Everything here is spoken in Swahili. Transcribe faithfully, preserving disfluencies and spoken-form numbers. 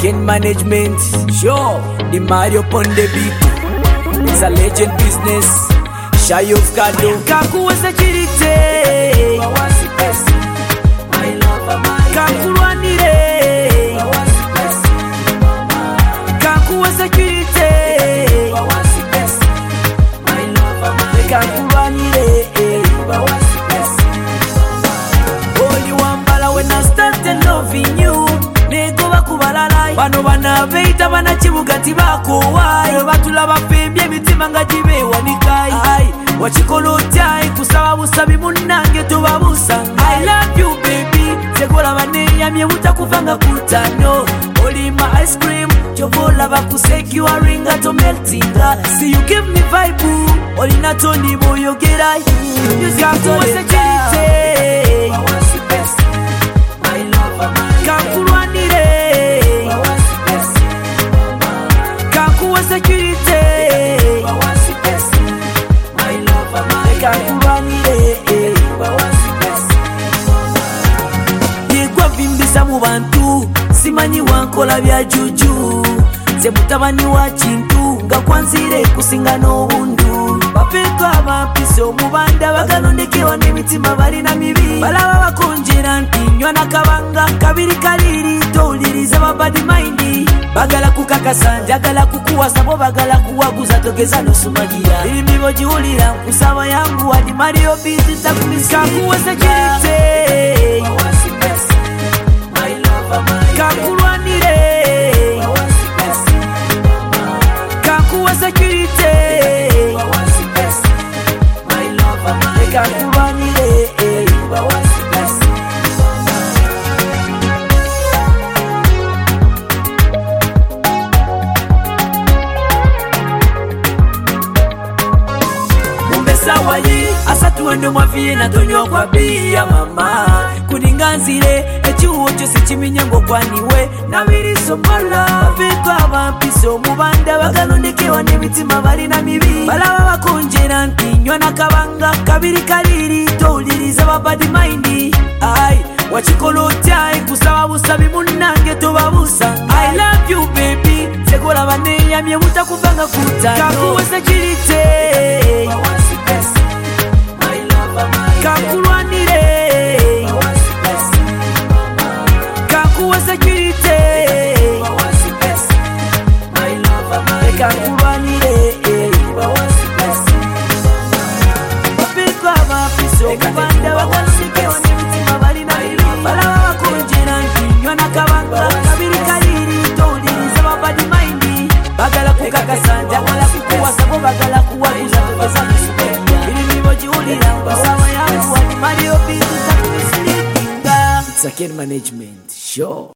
Ken Management, sure, the Mario Ponde beat. It's a legend business. Shy of Kado. Kakuwa security. Kakuwa nire. Kakuwa security. Kakuwa nire. Only one bala when I started loving you. Bano bana beita bana chibuga tibako wai batulaba pembye mitima nga jibewa nikai ai wachikolo tyai kusaba busabi munange tubabusa I love you baby sekola bane yamye utakuvanga kutano oli my ice cream chokola bakuseki wa ringa to meltinga see you give me vibe oli natoni boyo gera you you got to security my love kakulwanire security, my love, my kakubanire. Yegwa vimbisa mu bantu, simanyi wankola bya juju. Se mutabani wa chintu, nga kwanzire kusinga n'obundu. Bapeko abampiso mu banda bagalondekewa n'emitima bali na mibi. Balaba bakonjera nti nywa nakabanga kabiri kaliri toliriza babadi mind. Bagala kukakasa njagala kukuwasa bo bagala kuwaguza togeza nosumagira irimibo jiulira kusaba yangu hadi Mario busy takumisa kuwa security my love my kakulwanire kakuwa security my love my kakulwanire Sawayi asatu endo mwafie na tonyo kwa bia mama kuninganzire echiwo chose chiminyango kwaniwe na biri somola biko abampiso mubanda bagalondekewa n'emitima bali na mibi balaba bakonjera nti nywa nakabanga kabiri kaliri toliriza babadi mind ai wachikolo tyai kusaba busabi munange tobabusa I love you baby sekola bane yamye utakuvanga kutano kakuwa security kakulwanire kakuwa security my love kakulwanire bapiko abapiso kubanda bagalondekewa n'emitima bali na bibi balaba bakonjera nti nywa nakabanga kabiri kaliri toliriza babadi mind bagala kukakasa njagala kukuwasa bo bagala kuwaguza togeza nosumagira irimibo jiulira kusaba yangu hadi Mario busy takumisiringa. It's a Ken Management, sure.